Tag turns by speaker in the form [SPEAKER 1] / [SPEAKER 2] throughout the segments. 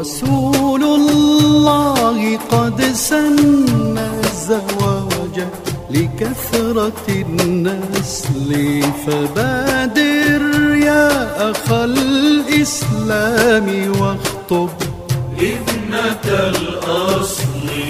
[SPEAKER 1] رسول الله قد سن الزواج لكثرة النسل، فبادر يا أخ الإسلام واخطب ابنة الأصل.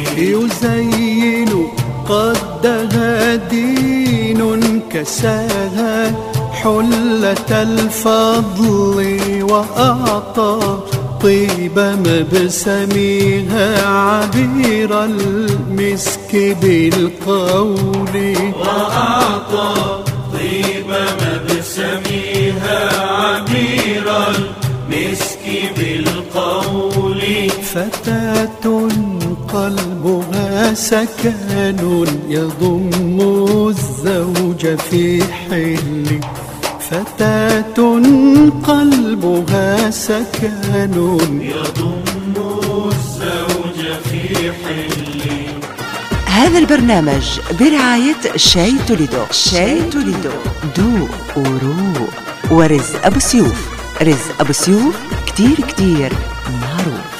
[SPEAKER 1] يزين قدها دين كساها حلة الفضل، وأعطى طيب مبسمها عبير المسك بالقول.
[SPEAKER 2] وأعطى طيب مبسمها عبير المسك بالقول.
[SPEAKER 1] فتاة قلبها سكن يضم الزوج في حل، فتاة قلبها سكن
[SPEAKER 2] يضم الزوج في حل.
[SPEAKER 3] هذا البرنامج برعاية شاي توليدو. شاي توليدو دوق وروق. ورزق أبو سيوف. رزق أبو سيوف كتير كتير معروف.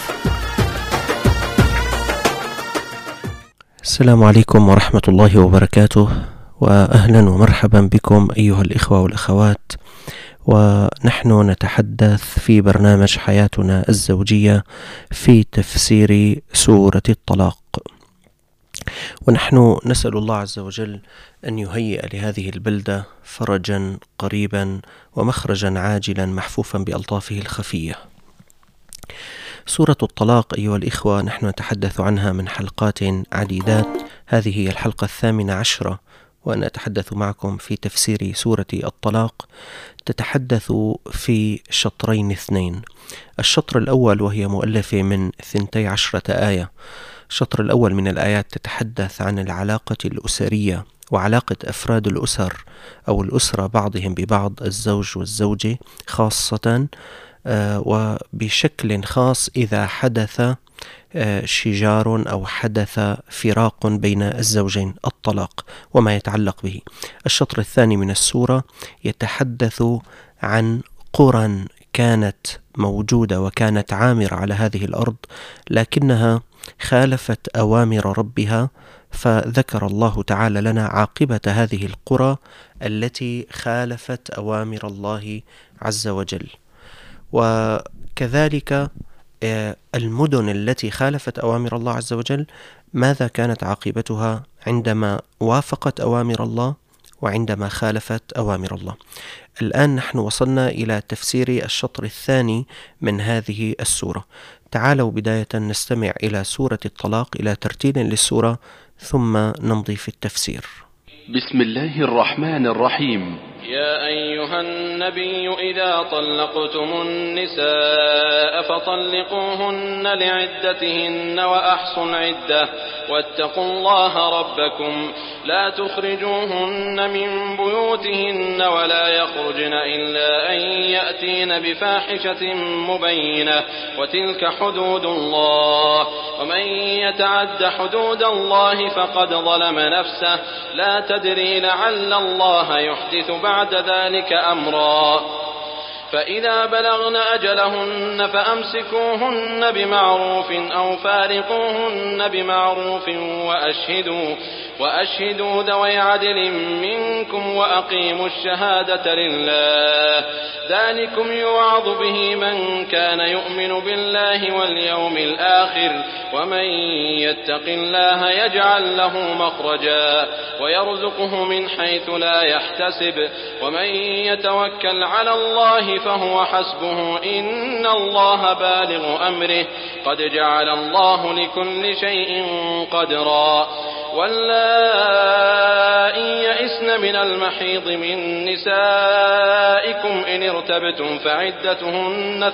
[SPEAKER 4] السلام عليكم ورحمة الله وبركاته، وأهلا ومرحبا بكم أيها الإخوة والأخوات، ونحن نتحدث في برنامج حياتنا الزوجية في تفسير سورة الطلاق. ونحن نسأل الله عز وجل أن يهيئ لهذه البلدة فرجا قريبا ومخرجا عاجلا محفوفا بألطافه الخفية. سورة الطلاق أيها الإخوة نحن نتحدث عنها من حلقات عديدات، هذه هي الحلقة 18، وأنا أتحدث معكم في تفسير سورة الطلاق. تتحدث في شطرين اثنين. الشطر الأول وهي مؤلفة من 12 آية. الشطر الأول من الآيات تتحدث عن العلاقة الأسرية وعلاقة أفراد الأسر أو الأسرة بعضهم ببعض، الزوج والزوجة خاصة، وبشكل خاص إذا حدث شجار أو حدث فراق بين الزوجين، الطلاق وما يتعلق به. الشطر الثاني من السورة يتحدث عن قرى كانت موجودة وكانت عامرة على هذه الأرض، لكنها خالفت أوامر ربها، فذكر الله تعالى لنا عاقبة هذه القرى التي خالفت أوامر الله عز وجل. وكذلك المدن التي خالفت أوامر الله عز وجل ماذا كانت عاقبتها عندما وافقت أوامر الله وعندما خالفت أوامر الله. الآن نحن وصلنا إلى تفسير الشطر الثاني من هذه السورة. تعالوا بداية نستمع إلى سورة الطلاق، إلى ترتيل للسورة، ثم نمضي في التفسير.
[SPEAKER 5] بسم الله الرحمن الرحيم.
[SPEAKER 6] يا أيها النبي إذا طلقتم النساء فطلقوهن لعدتهن وأحصوا العدة واتقوا الله ربكم لا تخرجوهن من بيوتهن ولا يخرجن إلا أن يأتين بفاحشة مبينة وتلك حدود الله ومن يتعد حدود الله فقد ظلم نفسه لا تدري لعل الله يحدث بعد ذلك أمرا. فإذا بلغن أجلهن فأمسكوهن بمعروف أو فارقوهن بمعروف وأشهدوا ذوي عدل منكم وأقيموا الشهادة لله ذلكم يوعظ به من كان يؤمن بالله واليوم الآخر ومن يتق الله يجعل له مخرجا ويرزقه من حيث لا يحتسب ومن يتوكل على الله فهو حسبه إن الله بالغ أمره قد جعل الله لكل شيء قدرا. واللائي يئسن من المحيض من نسائكم إن ارتبتم فعدتهن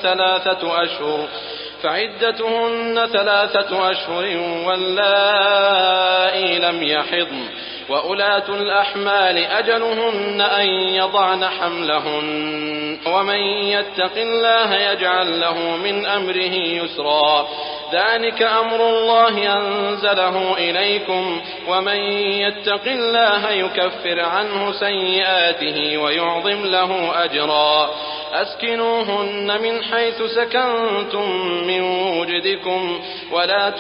[SPEAKER 6] 3 أشهر واللائي لم يحضن وأولاة الأحمال أجلهن أن يضعن حملهن ومن يتق الله يجعل له من أمره يسرا ذلك أمر الله أنزله إليكم ومن يتق الله يكفر عنه سيئاته ويعظم له أجرا أسكنوهن من حيث سكنتم من وجدكم ولا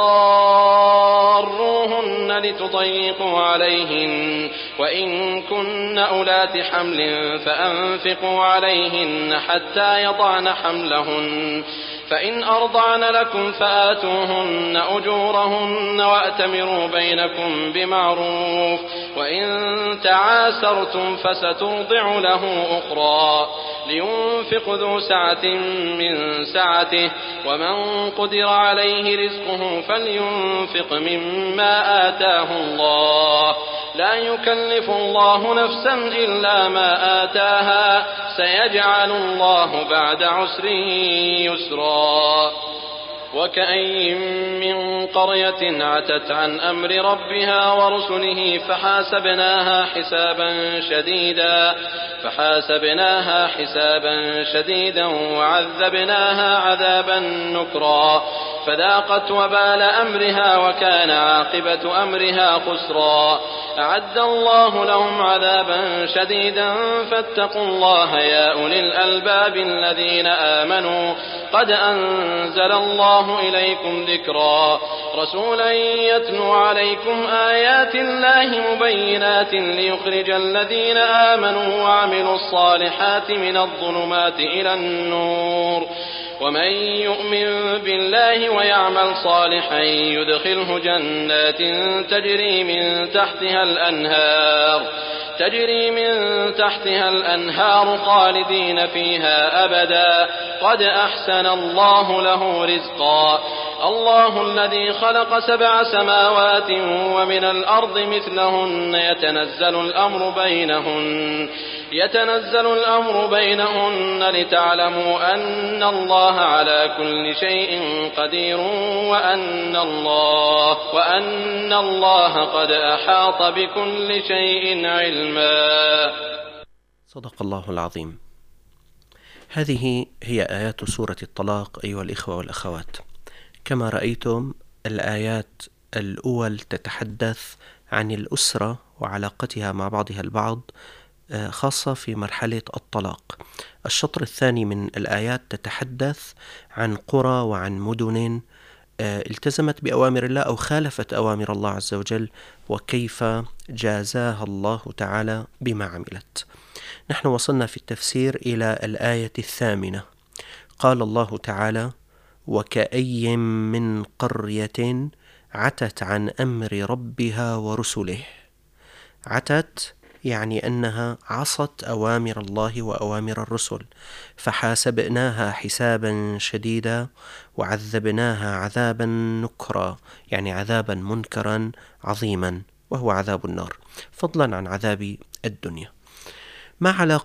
[SPEAKER 6] تضاروهن لتضيقوا عليهن وإن كن أولات حمل فأنفقوا عليهن حتى يضعن حملهن فإن أرضعن لكم فآتوهن أجورهن وأتمروا بينكم بمعروف وإن تعاسرتم فسترضع له أخرى لينفق ذو سعة من سعته ومن قدر عليه رزقه فلينفق مما آتاه الله لا يكلف الله نفسا إلا ما آتاها سيجعل الله بعد عسر يسرا وكأي من قرية عتت عن أمر ربها ورسله فحاسبناها حسابا شديدا وعذبناها عذابا نكرا فذاقت وبال أمرها وكان عاقبة أمرها خسرا أعد الله لهم عذابا شديدا فاتقوا الله يا أولي الألباب الذين آمنوا قد أنزل الله إليكم ذكرا رسولا يتلو عليكم آيات الله مبينات ليخرج الذين آمنوا وعملوا الصالحات من الظلمات إلى النور ومن يؤمن بالله ويعمل صالحا يدخله جنات تجري من تحتها الأنهار خالدين فيها أبدا قد أحسن الله له رزقا الله الذي خلق 7 سماوات ومن الأرض مثلهن يتنزل الأمر بينهن لتعلموا أن الله على كل شيء قدير وأن الله قد أحاط بكل شيء علما.
[SPEAKER 4] صدق الله العظيم. هذه هي آيات سورة الطلاق أيها الإخوة والأخوات. كما رأيتم الآيات الأول تتحدث عن الأسرة وعلاقتها مع بعضها البعض خاصة في مرحلة الطلاق. الشطر الثاني من الآيات تتحدث عن قرى وعن مدن التزمت بأوامر الله أو خالفت أوامر الله عز وجل وكيف جازاها الله تعالى بما عملت. نحن وصلنا في التفسير إلى الآية 8. قال الله تعالى: وكأي من قرية عتت عن أمر ربها ورسله. عتت يعني أنها عصت أوامر الله وأوامر الرسل، فحاسبناها حسابا شديدا وعذبناها عذابا نكرا، يعني عذابا منكرا عظيما وهو عذاب النار، فضلا عن عذاب الدنيا. ما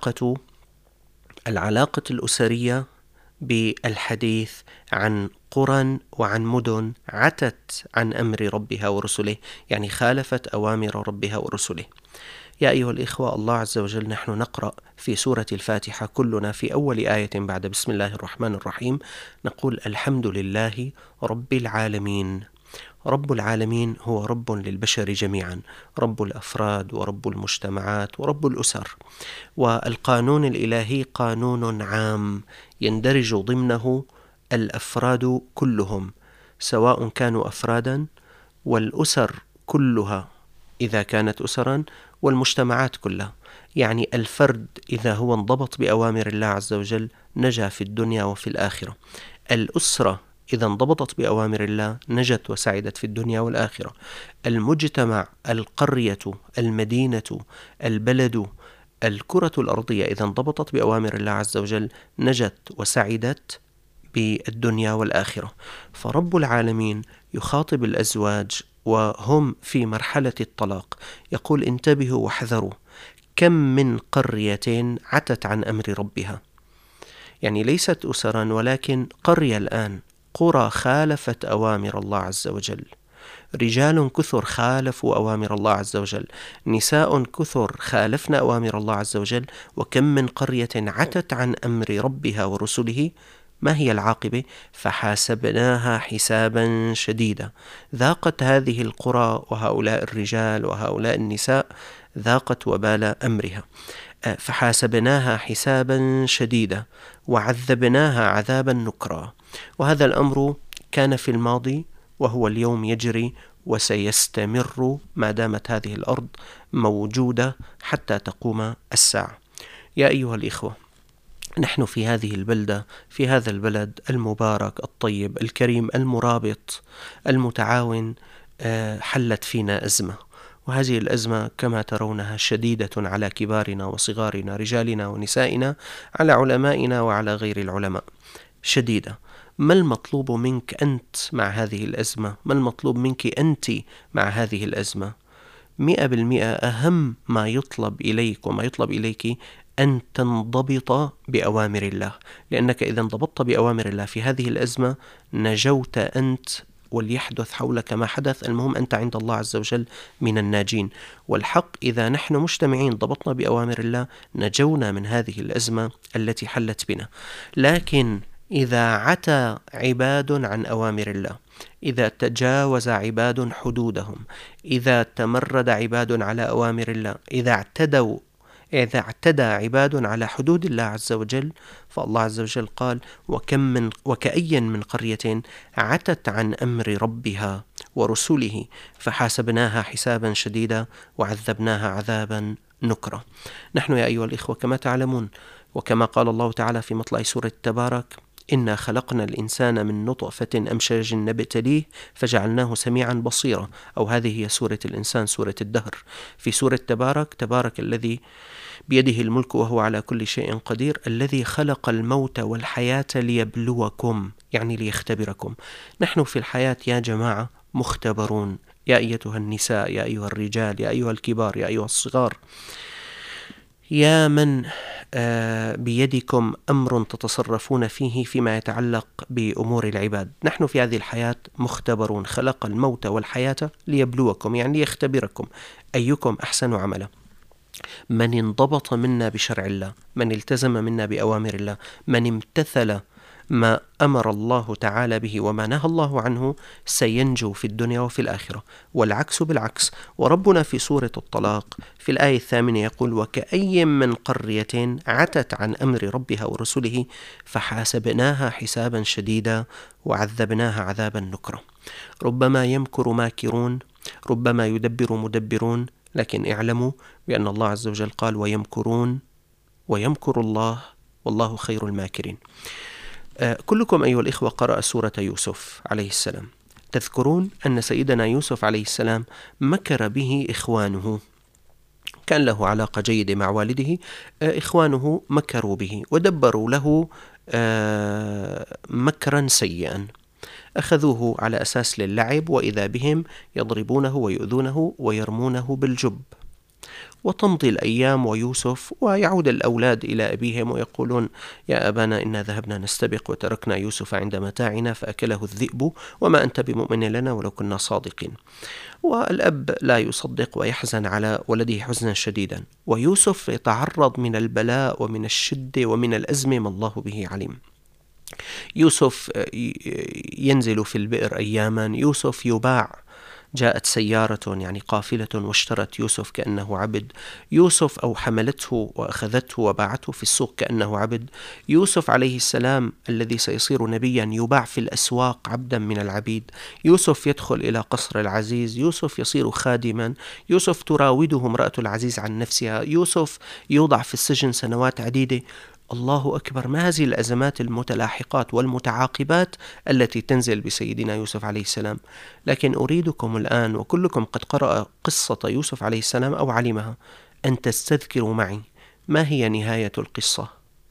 [SPEAKER 4] العلاقة الأسرية بالحديث عن قرى وعن مدن عتت عن أمر ربها ورسله، يعني خالفت أوامر ربها ورسله؟ يا أيها الإخوة، الله عز وجل نحن نقرأ في سورة الفاتحة كلنا في أول آية بعد بسم الله الرحمن الرحيم نقول: الحمد لله رب العالمين. رب العالمين هو رب للبشر جميعا، رب الأفراد ورب المجتمعات ورب الأسر. والقانون الإلهي قانون عام يندرج ضمنه الأفراد كلهم سواء كانوا أفرادا، والأسر كلها إذا كانت أسرا، والمجتمعات كلها. يعني الفرد إذا هو انضبط بأوامر الله عز وجل نجا في الدنيا وفي الآخرة. الأسرة إذا انضبطت بأوامر الله نجت وسعدت في الدنيا والآخرة. المجتمع، القرية، المدينة، البلد، الكرة الأرضية إذا انضبطت بأوامر الله عز وجل نجت وسعدت بالدنيا والآخرة. فرب العالمين يخاطب الأزواج وهم في مرحلة الطلاق، يقول: انتبهوا واحذروا، كم من قرية عتت عن أمر ربها. يعني ليست أسرا ولكن قرية الآن، قرى خالفت أوامر الله عز وجل، رجال كثر خالفوا أوامر الله عز وجل، نساء كثر خالفن أوامر الله عز وجل. وكم من قرية عتت عن أمر ربها ورسله. ما هي العاقبة؟ فحاسبناها حسابا شديدا. ذاقت هذه القرى وهؤلاء الرجال وهؤلاء النساء ذاقت وبال أمرها. فحاسبناها حسابا شديدا وعذبناها عذابا نكرا. وهذا الأمر كان في الماضي وهو اليوم يجري وسيستمر ما دامت هذه الأرض موجودة حتى تقوم الساعة. يا أيها الإخوة، نحن في هذه البلدة، في هذا البلد المبارك الطيب الكريم المرابط المتعاون، حلت فينا أزمة، وهذه الأزمة كما ترونها شديدة على كبارنا وصغارنا، رجالنا ونسائنا، على علمائنا وعلى غير العلماء، شديدة. ما المطلوب منك أنت مع هذه الأزمة؟ ما المطلوب منك أنت مع هذه الأزمة؟ 100% أهم ما يطلب إليك وما يطلب إليك أن تنضبط بأوامر الله، لأنك إذا انضبطت بأوامر الله في هذه الأزمة نجوت أنت، وليحدث حولك ما حدث، المهم أنت عند الله عز وجل من الناجين. والحق إذا نحن مجتمعين ضبطنا بأوامر الله نجونا من هذه الأزمة التي حلت بنا. لكن إذا عتى عباد عن أوامر الله، إذا تجاوز عباد حدودهم، إذا تمرد عباد على أوامر الله، إذا اعتدى عباد على حدود الله عز وجل، فالله عز وجل قال: وكأي من قرية عتت عن أمر ربها ورسله فحاسبناها حسابا شديدا وعذبناها عذابا نكرا. نحن يا أيها الإخوة كما تعلمون، وكما قال الله تعالى في مطلع سورة تبارك: إنا خلقنا الإنسان من نطفة أمشاج نبتليه فجعلناه سميعا بصيرا. أو هذه هي سورة الإنسان، سورة الدهر. في سورة تبارك الذي بيده الملك وهو على كل شيء قدير، الذي خلق الموت والحياة ليبلوكم، يعني ليختبركم. نحن في الحياة يا جماعة مختبرون، يا أيتها النساء، يا أيها الرجال، يا أيها الكبار، يا أيها الصغار، يا من بيدكم أمر تتصرفون فيه فيما يتعلق بأمور العباد. نحن في هذه الحياة مختبرون، خلق الموت والحياة ليبلوكم، يعني ليختبركم أيكم أحسن عملا. من انضبط منا بشرع الله، من التزم منا بأوامر الله، من امتثل ما أمر الله تعالى به وما نهى الله عنه، سينجو في الدنيا وفي الآخرة. والعكس بالعكس. وربنا في سورة الطلاق في الآية 8 يقول: وكأي من قرية عتت عن أمر ربها ورسله فحاسبناها حسابا شديدا وعذبناها عذابا نكرا. ربما يمكر ماكرون، ربما يدبر مدبرون، لكن اعلموا بأن الله عز وجل قال: ويمكرون ويمكر الله والله خير الماكرين. كلكم أيها الإخوة قرأ سورة يوسف عليه السلام. تذكرون أن سيدنا يوسف عليه السلام مكر به إخوانه، كان له علاقة جيدة مع والده، إخوانه مكروا به ودبروا له مكرا سيئا، أخذوه على أساس للعب، وإذا بهم يضربونه ويؤذونه ويرمونه بالجب. وتمضي الأيام ويوسف ويعود الأولاد إلى أبيهم ويقولون: يا أبانا إنا ذهبنا نستبق وتركنا يوسف عند متاعنا فأكله الذئب وما أنت بمؤمن لنا ولو كنا صادقين. والأب لا يصدق ويحزن على ولده حزنا شديدا، ويوسف يتعرض من البلاء ومن الشدة ومن الأزمة ما الله به عليم. يوسف ينزل في البئر أياما، يوسف يباع، جاءت سيارة يعني قافلة واشترت يوسف كأنه عبد، يوسف أو حملته وأخذته وباعته في السوق كأنه عبد. يوسف عليه السلام الذي سيصير نبيا يباع في الأسواق عبدا من العبيد. يوسف يدخل إلى قصر العزيز، يوسف يصير خادما، يوسف تراوده امرأة العزيز عن نفسها، يوسف يوضع في السجن سنوات عديدة. الله أكبر، ما هذه الأزمات المتلاحقات والمتعاقبات التي تنزل بسيدنا يوسف عليه السلام؟ لكن أريدكم الآن، وكلكم قد قرأ قصة يوسف عليه السلام أو علمها، أن تستذكروا معي ما هي نهاية القصة.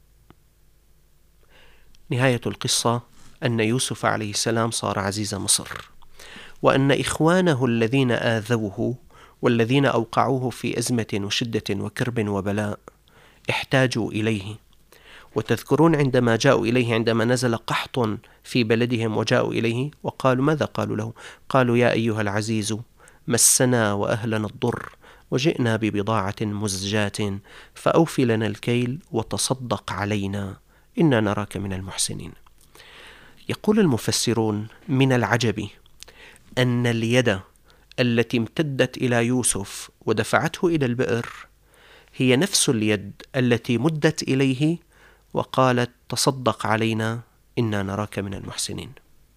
[SPEAKER 4] نهاية القصة أن يوسف عليه السلام صار عزيز مصر، وأن إخوانه الذين آذوه والذين أوقعوه في أزمة وشدة وكرب وبلاء احتاجوا إليه. وتذكرون عندما جاءوا إليه، عندما نزل قحط في بلدهم وجاءوا إليه وقالوا: ماذا قالوا له؟ قالوا: يا أيها العزيز مسنا وأهلنا الضر وجئنا ببضاعة مزجاة فأوفي لنا الكيل وتصدق علينا إنا نراك من المحسنين. يقول المفسرون: من العجب أن اليد التي امتدت إلى يوسف ودفعته إلى البئر هي نفس اليد التي مدت إليه وقالت تصدق علينا إنا نراك من المحسنين.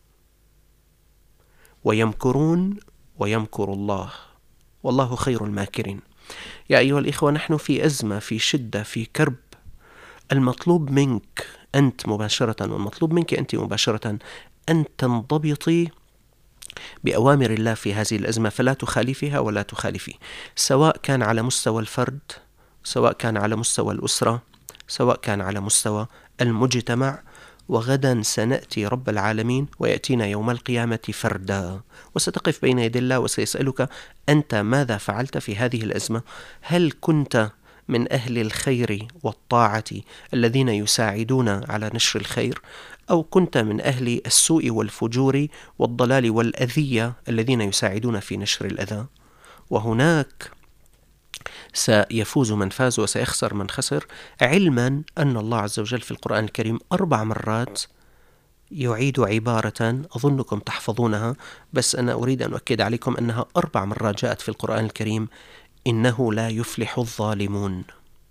[SPEAKER 4] ويمكرون ويمكر الله والله خير الماكرين. يا أيها الإخوة، نحن في أزمة، في شدة، في كرب. المطلوب منك أنت مباشرة والمطلوب منك أنت مباشرة أن تنضبطي بأوامر الله في هذه الأزمة، فلا تخالفها ولا تخالفي، سواء كان على مستوى الفرد، سواء كان على مستوى الأسرة، سواء كان على مستوى المجتمع. وغدا سنأتي رب العالمين ويأتينا يوم القيامة فردا، وستقف بين يدي الله وسيسألك أنت ماذا فعلت في هذه الأزمة؟ هل كنت من أهل الخير والطاعة الذين يساعدون على نشر الخير، أو كنت من أهل السوء والفجور والضلال والأذية الذين يساعدون في نشر الأذى؟ وهناك سيفوز من فاز وسيخسر من خسر، علما أن الله عز وجل في القرآن الكريم 4 مرات يعيد عبارة أظنكم تحفظونها، بس أنا أريد أن أؤكد عليكم أنها 4 مرات جاءت في القرآن الكريم: إنه لا يفلح الظالمون.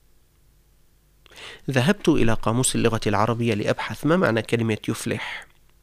[SPEAKER 4] ذهبت إلى قاموس اللغة العربية لأبحث ما معنى كلمة يفلح.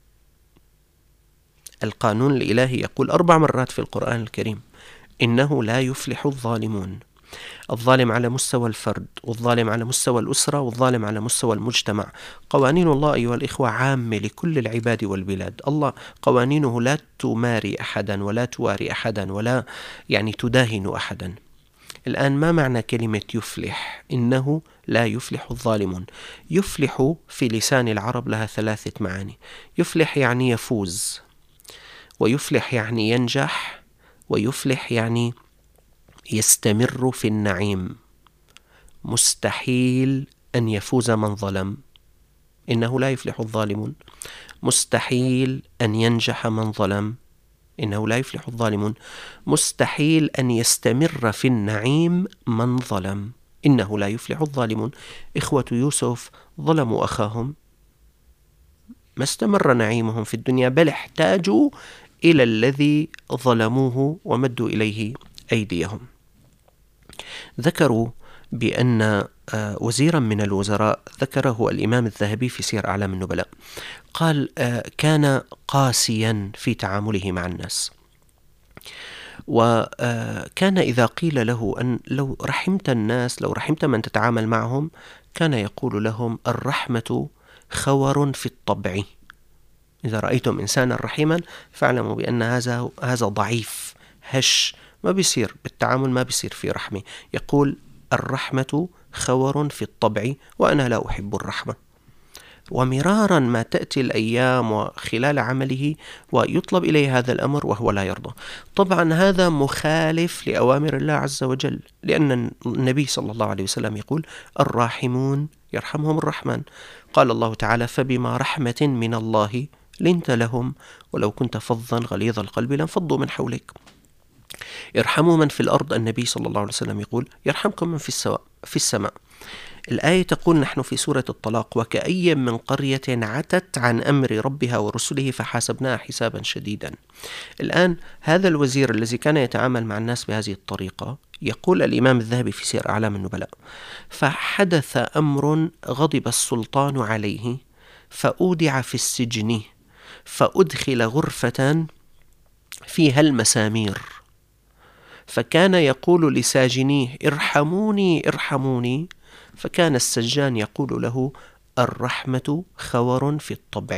[SPEAKER 4] القانون الإلهي يقول 4 مرات في القرآن الكريم: إنه لا يفلح الظالمون. الظالم على مستوى الفرد، والظالم على مستوى الأسرة، والظالم على مستوى المجتمع. قوانين الله أيها الإخوة عامة لكل العباد والبلاد. الله قوانينه لا تماري أحدا ولا تواري أحدا ولا تداهن أحدا. الآن ما معنى كلمة يفلح؟ إنه لا يفلح الظالمون. يفلح في لسان العرب لها 3 معاني. يفلح يعني يفوز، ويفلح يعني ينجح، ويفلح يعني يستمر في النعيم. مستحيل أن يفوز من ظلم، إنه لا يفلح الظالمون. مستحيل أن ينجح من ظلم، إنه لا يفلح الظالمون. مستحيل أن يستمر في النعيم من ظلم، إنه لا يفلح الظالمون. إخوة يوسف ظلموا أخاهم، ما استمر نعيمهم في الدنيا، بل احتاجوا إلى الذي ظلموه ومدوا إليه أيديهم. ذكروا بأن وزيرا من الوزراء، ذكره الإمام الذهبي في سير أعلام النبلاء، قال كان قاسيا في تعامله مع الناس، وكان إذا قيل له أن لو رحمت الناس، لو رحمت من تتعامل معهم، كان يقول لهم: الرحمة خور في الطبع. إذا رأيتم إنسانا رحيما فاعلموا بأن هذا ضعيف هش، ما بيصير بالتعامل، ما بيصير في رحمة. يقول: الرحمة خور في الطبع وأنا لا أحب الرحمة. ومرارا ما تأتي الأيام وخلال عمله ويطلب إليه هذا الأمر وهو لا يرضى. طبعا هذا مخالف لأوامر الله عز وجل، لأن النبي صلى الله عليه وسلم يقول: الراحمون يرحمهم الرحمن. قال الله تعالى: فبما رحمة من الله لنت لهم ولو كنت فظا غليظ القلب لانفضوا من حولك. ارحموا من في الأرض. النبي صلى الله عليه وسلم يقول: يرحمكم من في السماء. الآية تقول نحن في سورة الطلاق: وكأي من قرية عتت عن أمر ربها ورسله فحاسبناها حسابا شديدا. الآن هذا الوزير الذي كان يتعامل مع الناس بهذه الطريقة، يقول الإمام الذهبي في سير أعلام النبلاء: فحدث أمر غضب السلطان عليه فأودع في السجن فأدخل غرفة فيها المسامير، فكان يقول لساجنيه: ارحموني ارحموني، فكان السجان يقول له: الرحمة خور في الطبع.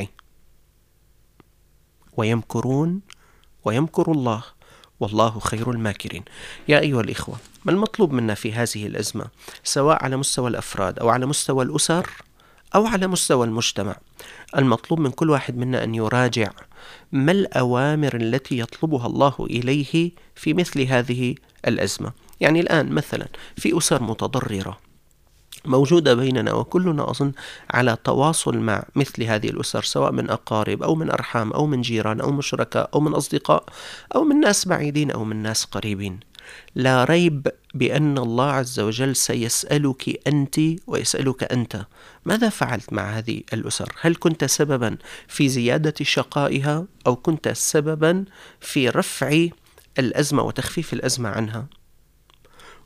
[SPEAKER 4] ويمكرون ويمكر الله والله خير الماكرين. يا أيها الإخوة، ما المطلوب منا في هذه الأزمة، سواء على مستوى الأفراد أو على مستوى الأسر أو على مستوى المجتمع؟ المطلوب من كل واحد منا أن يراجع ما الأوامر التي يطلبها الله إليه في مثل هذه الأزمة. يعني الآن مثلا في أسر متضررة موجودة بيننا، وكلنا أظن على تواصل مع مثل هذه الأسر، سواء من أقارب أو من أرحام أو من جيران أو من شركاء أو من أصدقاء أو من ناس بعيدين أو من ناس قريبين. لا ريب بأن الله عز وجل سيسألك أنت ويسألك أنت: ماذا فعلت مع هذه الأسر؟ هل كنت سببا في زيادة شقائها أو كنت سببا في رفع الأزمة وتخفيف الأزمة عنها؟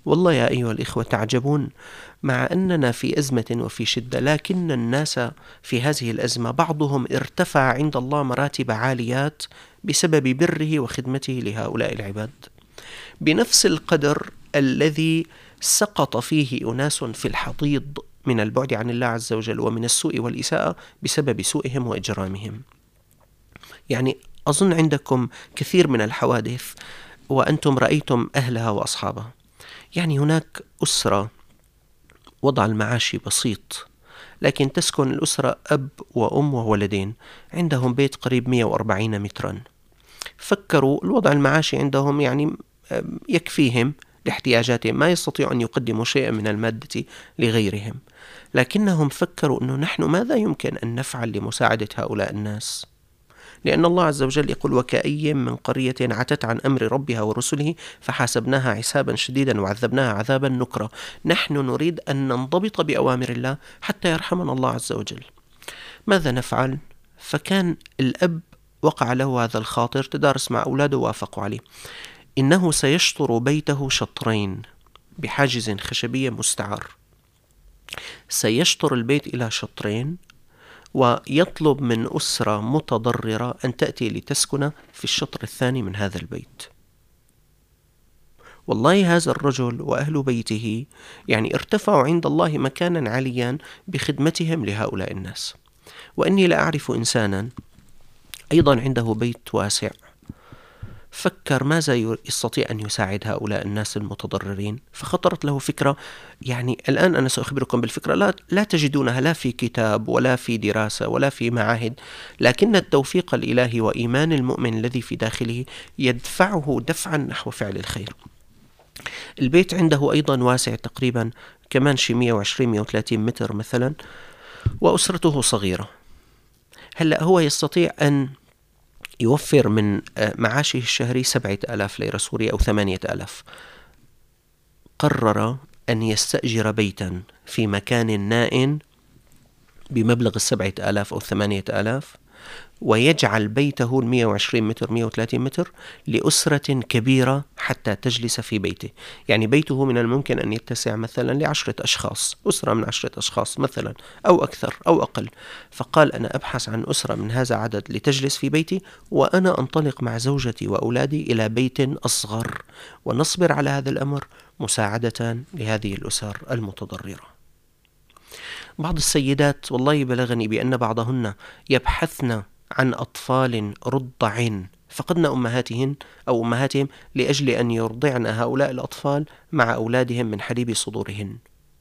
[SPEAKER 4] والله يا أيها الإخوة تعجبون، مع أننا في أزمة وفي شدة، لكن الناس في هذه الأزمة بعضهم ارتفع عند الله مراتب عاليات بسبب بره وخدمته لهؤلاء العباد، بنفس القدر الذي سقط فيه أناس في الحضيض من البعد عن الله عز وجل ومن السوء والإساءة بسبب سوءهم وإجرامهم. يعني أظن عندكم كثير من الحوادث وأنتم رأيتم أهلها وأصحابها. يعني هناك أسرة وضع المعاشي بسيط، لكن تسكن الأسرة أب وأم وولدين، عندهم بيت قريب 140 مترا. فكروا الوضع المعاشي عندهم يعني يكفيهم لاحتياجاتهم، ما يستطيعوا أن يقدموا شيئا من المادة لغيرهم، لكنهم فكروا أنه نحن ماذا يمكن أن نفعل لمساعدة هؤلاء الناس؟ لأن الله عز وجل يقول: وكأي من قرية عتت عن أمر ربها ورسله فحاسبناها حسابا شديدا وعذبناها عذابا نكرا. نحن نريد أن ننضبط بأوامر الله حتى يرحمنا الله عز وجل. ماذا نفعل؟ فكان الأب وقع له هذا الخاطر، تدارس مع أولاده ووافقوا عليه، إنه سيشطر بيته شطرين بحاجز خشبي مستعار، سيشطر البيت إلى شطرين، ويطلب من أسرة متضررة أن تأتي لتسكن في الشطر الثاني من هذا البيت. والله هذا الرجل وأهل بيته يعني ارتفعوا عند الله مكانا عاليا بخدمتهم لهؤلاء الناس. وإني لا أعرف إنسانا أيضا عنده بيت واسع، فكر ماذا يستطيع أن يساعد هؤلاء الناس المتضررين، فخطرت له فكرة. يعني الآن أنا سأخبركم بالفكرة، لا تجدونها لا في كتاب ولا في دراسة ولا في معاهد، لكن التوفيق الإلهي وإيمان المؤمن الذي في داخله يدفعه دفعا نحو فعل الخير. البيت عنده أيضا واسع تقريبا كمان شي 120-130 متر مثلا، وأسرته صغيرة. هلأ هو يستطيع أن يوفر من معاشه الشهري 7,000 ليرة سورية أو 8,000. قرر أن يستأجر بيتا في مكان نائٍ بمبلغ 7,000 أو 8,000، ويجعل بيته 120 متر 130 متر لأسرة كبيرة حتى تجلس في بيته. يعني بيته من الممكن أن يتسع مثلا ل10 أشخاص، أسرة من 10 أشخاص مثلا أو أكثر أو أقل. فقال: أنا أبحث عن أسرة من هذا العدد لتجلس في بيتي، وأنا أنطلق مع زوجتي وأولادي إلى بيت أصغر، ونصبر على هذا الأمر مساعدة لهذه الأسر المتضررة. بعض السيدات والله بلغني بأن بعضهن يبحثن عن أطفال رضع فقدن أمهاتهن أو أمهاتهم لأجل أن يرضعن هؤلاء الأطفال مع أولادهم من حليب صدورهن.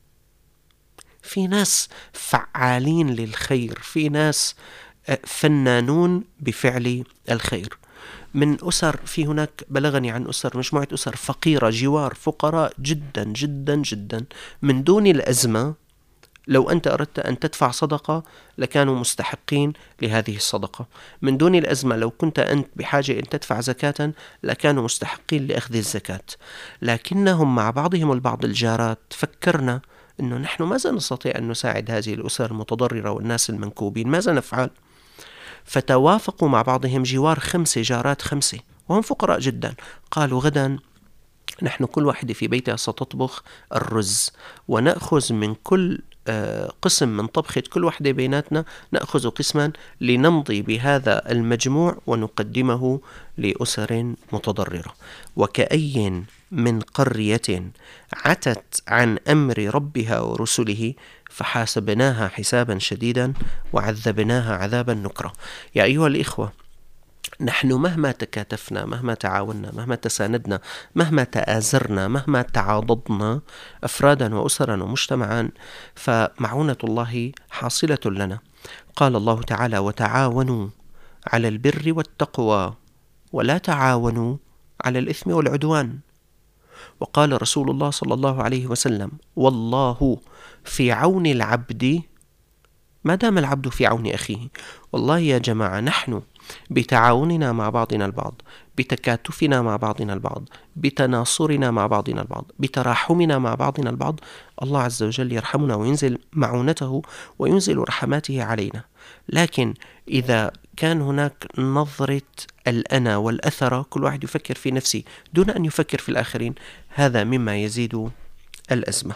[SPEAKER 4] في ناس فعالين للخير، في ناس فنانون بفعل الخير. من أسر، في هناك بلغني عن أسر، مجموعة أسر فقيرة جوار فقراء جدا جدا جدا، من دون الأزمة لو أنت أردت أن تدفع صدقة لكانوا مستحقين لهذه الصدقة. من دون الأزمة لو كنت أنت بحاجة أن تدفع زكاة لكانوا مستحقين لأخذ الزكاة. لكنهم مع بعضهم البعض الجارات فكرنا أنه نحن ماذا نستطيع أن نساعد هذه الأسر المتضررة والناس المنكوبين، ماذا نفعل؟ فتوافقوا مع بعضهم جوار 5 جارات 5 وهم فقراء جدا. قالوا: غدا نحن كل واحدة في بيتها ستطبخ الرز، ونأخذ من كل قسم من طبخة كل واحدة بيناتنا نأخذ قسما لنمضي بهذا المجموع ونقدمه لأسر متضررة. وكأي من قرية عتت عن أمر ربها ورسله فحاسبناها حسابا شديدا وعذبناها عذابا نكرا. يا أيها الإخوة، نحن مهما تكاتفنا، مهما تعاوننا، مهما تساندنا، مهما تآزرنا، مهما تعاضدنا أفرادا وأسرا ومجتمعا، فمعونة الله حاصلة لنا. قال الله تعالى: وتعاونوا على البر والتقوى ولا تعاونوا على الإثم والعدوان. وقال رسول الله صلى الله عليه وسلم: والله في عون العبد ما دام العبد في عون أخيه. والله يا جماعة، نحن بتعاوننا مع بعضنا البعض، بتكاتفنا مع بعضنا البعض، بتناصرنا مع بعضنا البعض، بتراحمنا مع بعضنا البعض، الله عز وجل يرحمنا وينزل معونته وينزل رحماته علينا. لكن إذا كان هناك نظرة الأنا والأثر، كل واحد يفكر في نفسه دون أن يفكر في الآخرين. هذا مما يزيد الأزمة.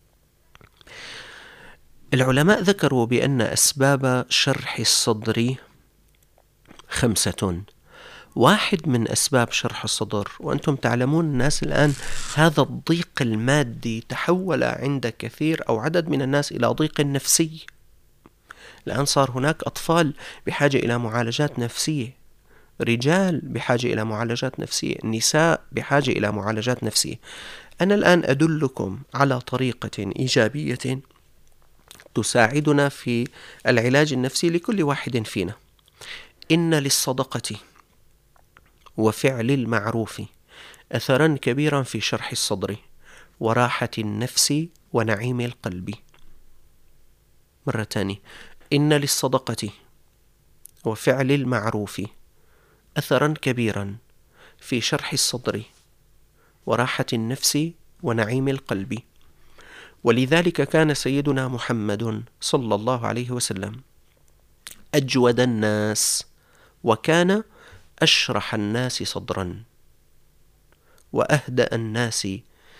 [SPEAKER 4] العلماء ذكروا بأن أسباب شرح الصدر 5. واحد من أسباب شرح الصدر، وأنتم تعلمون الناس الآن هذا الضيق المادي تحول عند كثير أو عدد من الناس إلى ضيق نفسي. الآن صار هناك أطفال بحاجة إلى معالجات نفسية، رجال بحاجة إلى معالجات نفسية، نساء بحاجة إلى معالجات نفسية. أنا الآن أدلكم على طريقة إيجابية تساعدنا في العلاج النفسي لكل واحد فينا. إن للصدقة وفعل المعروف أثرا كبيرا في شرح الصدر وراحة النفس ونعيم القلب. مرة تانية، إن للصدقة وفعل المعروف أثرا كبيرا في شرح الصدر وراحة النفس ونعيم القلب. ولذلك كان سيدنا محمد صلى الله عليه وسلم أجود الناس، وكان أشرح الناس صدرا، وأهدأ الناس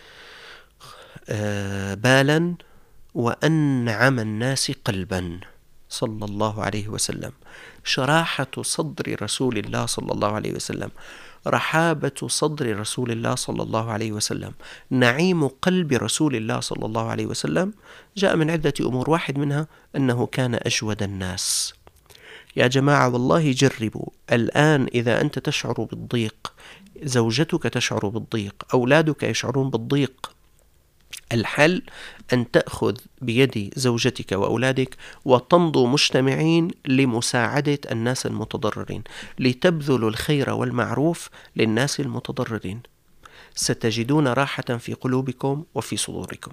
[SPEAKER 4] بالا، وأنعم الناس قلبا صلى الله عليه وسلم. شراحة صدر رسول الله صلى الله عليه وسلم، رحابة صدر رسول الله صلى الله عليه وسلم، نعيم قلب رسول الله صلى الله عليه وسلم جاء من عدة أمور. واحد منها أنه كان أجود الناس. يا جماعة والله جربوا الآن، إذا أنت تشعر بالضيق، زوجتك تشعر بالضيق، أولادك يشعرون بالضيق، الحل أن تأخذ بيد زوجتك وأولادك وتمضوا مجتمعين لمساعدة الناس المتضررين، لتبذلوا الخير والمعروف للناس المتضررين. ستجدون راحة في قلوبكم وفي صدوركم.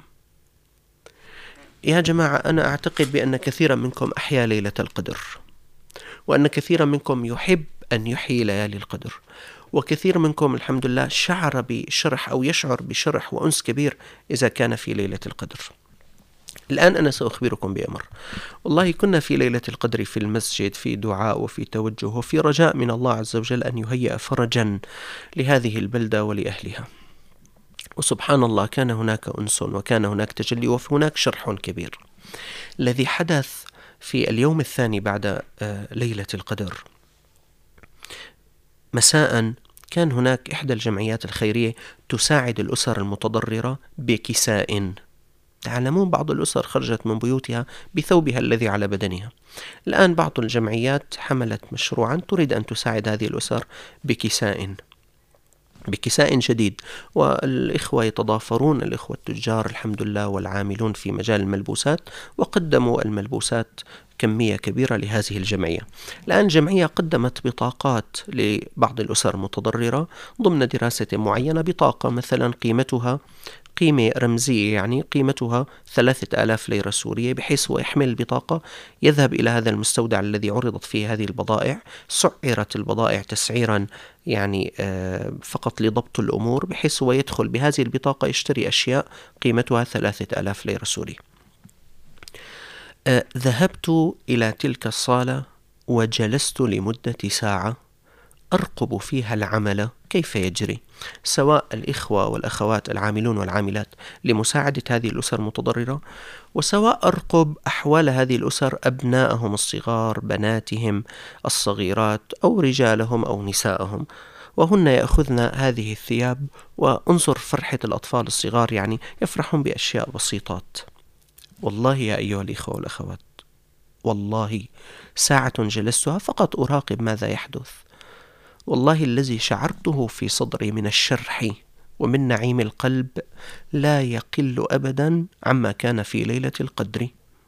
[SPEAKER 4] يا جماعة أنا أعتقد بأن كثيرا منكم أحيا ليلة القدر، وأن كثيرا منكم يحب أن يحيي ليالي القدر، وكثير منكم الحمد لله شعر بشرح أو يشعر بشرح وأنس كبير إذا كان في ليلة القدر. الآن أنا سأخبركم بأمر. والله كنا في ليلة القدر في المسجد في دعاء وفي توجه وفي رجاء من الله عز وجل أن يهيئ فرجا لهذه البلدة ولأهلها. وسبحان الله كان هناك أنس وكان هناك تجلي وهناك شرح كبير. الذي حدث في اليوم الثاني بعد ليلة القدر مساء، كان هناك إحدى الجمعيات الخيرية تساعد الأسر المتضررة بكساء. تعلمون بعض الأسر خرجت من بيوتها بثوبها الذي على بدنها. الآن بعض الجمعيات حملت مشروعا تريد أن تساعد هذه الأسر بكساء جديد، والإخوة يتضافرون، الإخوة التجار الحمد لله والعاملون في مجال الملبوسات، وقدموا الملبوسات كمية كبيرة لهذه الجمعية. الآن الجمعية قدمت بطاقات لبعض الأسر المتضررة ضمن دراسة معينة. بطاقة مثلا قيمتها قيمة رمزية، يعني قيمتها 3000 ليرة سورية، بحيث هو يحمل البطاقة يذهب إلى هذا المستودع الذي عرضت فيه هذه البضائع. سعرت البضائع تسعيرا يعني فقط لضبط الأمور، بحيث هو يدخل بهذه البطاقة يشتري أشياء قيمتها 3000 ليرة سورية. ذهبت إلى تلك الصالة وجلست لمدة ساعة أرقب فيها العمل كيف يجري، سواء الإخوة والأخوات العاملون والعاملات لمساعدة هذه الأسر المتضررة، وسواء أرقب أحوال هذه الأسر، أبنائهم الصغار، بناتهم الصغيرات، أو رجالهم أو نسائهم، وهن يأخذن هذه الثياب. وانظر فرحة الأطفال الصغار، يعني يفرحون بأشياء بسيطات. والله يا أيها الإخوة والأخوات، والله ساعة جلستها فقط أراقب ماذا يحدث. والله الذي شعرته في صدري من الشرح ومن نعيم القلب لا يقل أبدا عما كان في ليلة القدر.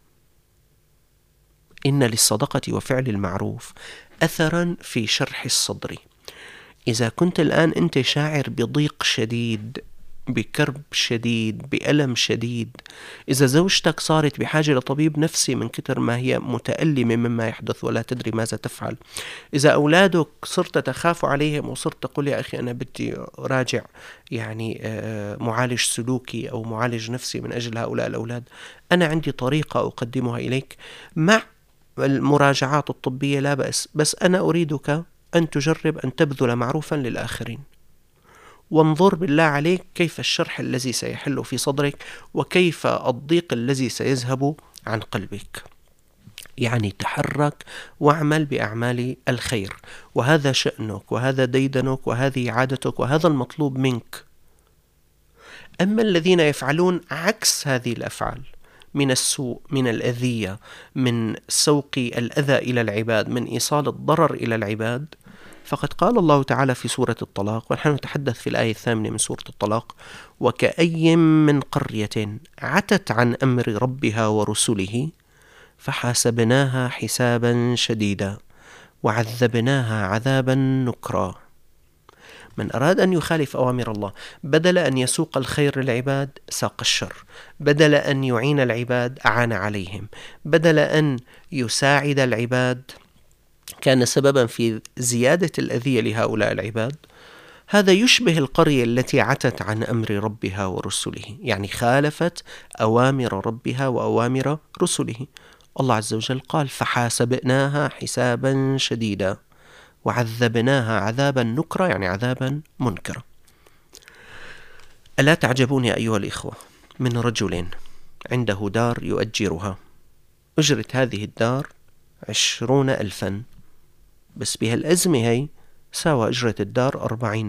[SPEAKER 4] إن للصدقة وفعل المعروف أثرا في شرح الصدر. إذا كنت الآن أنت شاعر بضيق شديد، بكرب شديد، بألم شديد، إذا زوجتك صارت بحاجة لطبيب نفسي من كتر ما هي متألمة مما يحدث ولا تدري ماذا تفعل، إذا أولادك صرت تخاف عليهم وصرت تقول يا أخي أنا بدي راجع يعني معالج سلوكي أو معالج نفسي من أجل هؤلاء الأولاد، أنا عندي طريقة أقدمها إليك مع المراجعات الطبية لا بأس، بس أنا أريدك أن تجرب أن تبذل معروفا للآخرين، وانظر بالله عليك كيف الشرح الذي سيحل في صدرك وكيف الضيق الذي سيذهب عن قلبك. يعني تحرك واعمل بأعمال الخير، وهذا شأنك وهذا ديدنك وهذه عادتك وهذا المطلوب منك. أما الذين يفعلون عكس هذه الأفعال من السوء، من الأذية، من سوق الأذى إلى العباد، من إيصال الضرر إلى العباد، فقد قال الله تعالى في سورة الطلاق، ونحن نتحدث في الآية 8 من سورة الطلاق: وكأي من قرية عتت عن أمر ربها ورسله فحاسبناها حسابا شديدا وعذبناها عذابا نكرا. من أراد أن يخالف أوامر الله بدل أن يسوق الخير للعباد ساق الشر، بدل أن يعين العباد أعان عليهم، بدل أن يساعد العباد كان سببا في زيادة الأذية لهؤلاء العباد. هذا يشبه القرية التي عتت عن أمر ربها ورسله، يعني خالفت أوامر ربها وأوامر رسله. الله عز وجل قال: فحاسبناها حسابا شديدا وعذبناها عذابا نكرا، يعني عذابا منكرا. ألا تعجبون يا أيها الإخوة من رجل عنده دار يؤجرها، أجرة هذه الدار 20,000، بس بهالأزمة هي ساوى أجرة الدار 40.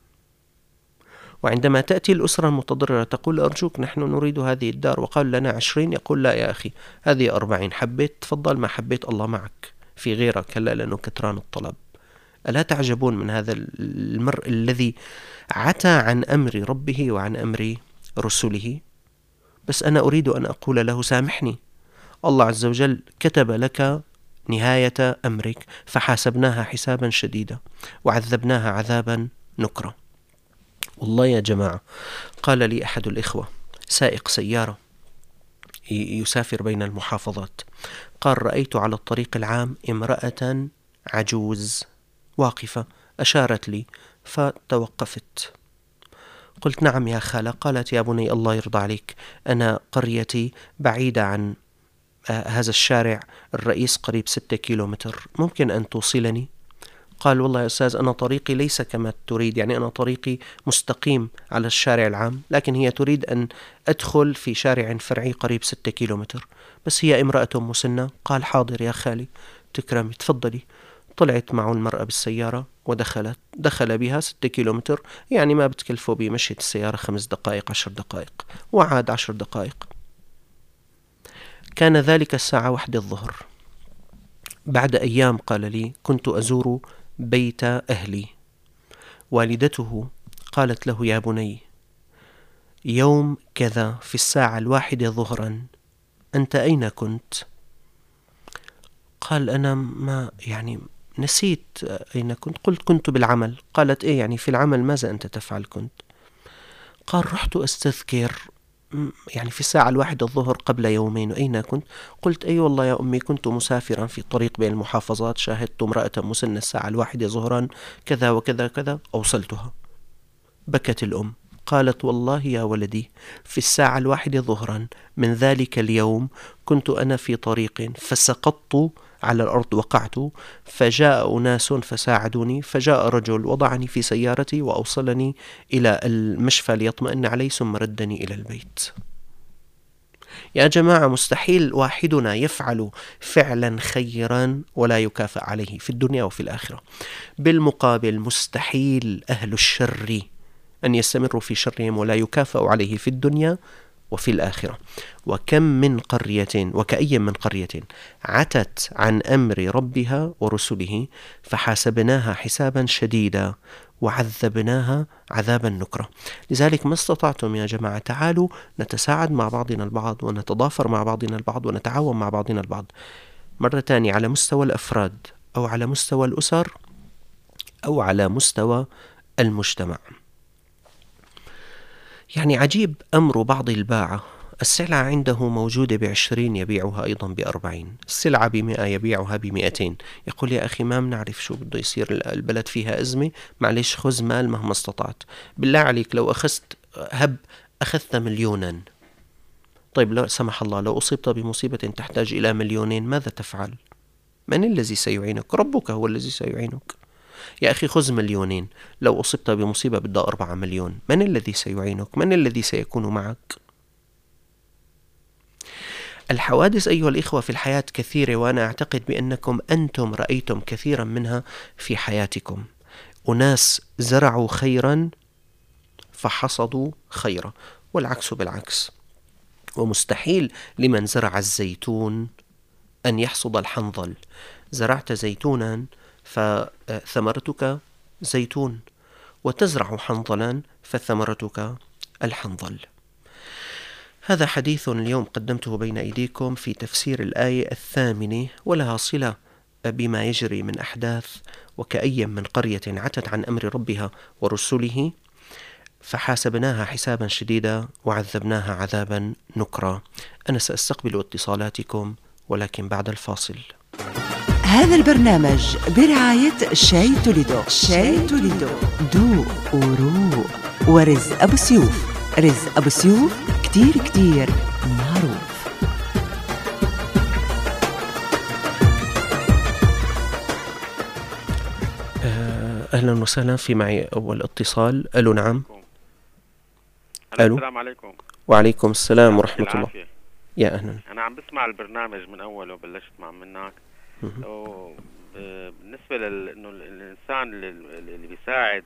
[SPEAKER 4] وعندما تأتي الأسرة المتضررة تقول: أرجوك نحن نريد هذه الدار، وقال لنا 20، يقول: لا يا أخي هذه 40، حبيت تفضل، ما حبيت الله معك، في غيرك هلا لأنه كتران الطلب. ألا تعجبون من هذا المرء الذي عتى عن أمر ربه وعن أمر رسله؟ بس أنا أريد أن أقول له: سامحني، الله عز وجل كتب لك نهاية أمرك، فحاسبناها حسابا شديدا وعذبناها عذابا نكرا. والله يا جماعة، قال لي أحد الإخوة سائق سيارة يسافر بين المحافظات، قال: رأيت على الطريق العام امرأة عجوز واقفة، أشارت لي فتوقفت. قلت: نعم يا خالة. قالت: يا بني الله يرضى عليك، أنا قريتي بعيدة عن هذا الشارع الرئيس قريب 6 كيلومتر، ممكن أن توصلني؟ قال: والله يا أستاذ أنا طريقي ليس كما تريد، يعني أنا طريقي مستقيم على الشارع العام، لكن هي تريد أن أدخل في شارع فرعي قريب 6 كيلومتر، بس هي امرأة مسنة. قال: حاضر يا خالي، تكرمي تفضلي. طلعت معه المرأة بالسيارة دخل بها 6 كيلومتر، يعني ما بتكلفه بمشية السيارة 5 دقائق 10 دقائق، وعاد 10 دقائق. كان ذلك الساعة 1 الظهر. بعد أيام قال لي: كنت أزور بيت أهلي، والدته قالت له: يا بني، يوم كذا في الساعة 1 ظهرا أنت أين كنت؟ قال: أنا ما يعني نسيت أين كنت. قلت: كنت بالعمل. قالت: إيه يعني في العمل ماذا أنت تفعل كنت؟ قال: رحت أستذكر يعني في الساعة 1 الظهر قبل يومين، أين كنت؟ قلت: أي والله يا أمي كنت مسافرا في الطريق بين المحافظات، شاهدت امرأة مسنة الساعة 1 ظهرا كذا وكذا كذا، أوصلتها. بكت الأم، قالت: والله يا ولدي في الساعة 1 ظهرا من ذلك اليوم كنت أنا في طريق فسقطت على الأرض، وقعت، فجاء أناس فساعدوني، فجاء رجل وضعني في سيارتي وأوصلني إلى المشفى ليطمئن علي ثم ردني إلى البيت. يا جماعة، مستحيل واحدنا يفعل فعلا خيرا ولا يكافأ عليه في الدنيا وفي الآخرة. بالمقابل مستحيل أهل الشر أن يستمروا في شرهم ولا يكافأ عليه في الدنيا وفي الآخرة. وكم من قرية وكأي من قرية عتت عن أمر ربها ورسله فحاسبناها حسابا شديدا وعذبناها عذابا نكرا. لذلك ما استطعتم يا جماعة تعالوا نتساعد مع بعضنا البعض ونتضافر مع بعضنا البعض ونتعاون مع بعضنا البعض، مرة تانية على مستوى الأفراد أو على مستوى الأسر أو على مستوى المجتمع. يعني عجيب أمر بعض الباعة، السلعة عنده موجودة ب20 يبيعها أيضا ب40، السلعة ب100 يبيعها ب200. يقول: يا أخي ما بنعرف شو بده يصير، البلد فيها أزمة، معلش خذ مال مهما استطعت. بالله عليك لو أخذت 1,000,000، طيب لا سمح الله لو أصبت بمصيبة تحتاج إلى 2,000,000 ماذا تفعل؟ من الذي سيعينك؟ ربك هو الذي سيعينك. يا أخي خذ 2,000,000، لو أصبت بمصيبة بدها 4,000,000، من الذي سيعينك؟ من الذي سيكون معك؟ الحوادث أيها الإخوة في الحياة كثيرة، وأنا أعتقد بأنكم أنتم رأيتم كثيرا منها في حياتكم. أناس زرعوا خيرا فحصدوا خيرا، والعكس بالعكس. ومستحيل لمن زرع الزيتون أن يحصد الحنظل. زرعت زيتونا فثمرتك زيتون، وتزرع حنظلا فثمرتك الحنظل. هذا حديث اليوم قدمته بين أيديكم في تفسير الآية 8، ولها صلة بما يجري من أحداث. وكأي من قرية عتت عن أمر ربها ورسله فحاسبناها حسابا شديدا وعذبناها عذابا نكرا. أنا سأستقبل اتصالاتكم ولكن بعد الفاصل.
[SPEAKER 3] هذا البرنامج برعاية شاي توليدو. شاي توليدو، دوق وروق. ورزق أبو سيوف. رزق أبو سيوف كتير كتير معروف.
[SPEAKER 4] أهلا وسهلا. في معي أول اتصال. ألو نعم. ألو.
[SPEAKER 7] السلام عليكم.
[SPEAKER 4] وعليكم السلام ورحمة الله. يا أهلا.
[SPEAKER 7] أنا عم بسمع البرنامج من أوله، بلشت مع منك. بالنسبة إنه الإنسان اللي بيساعد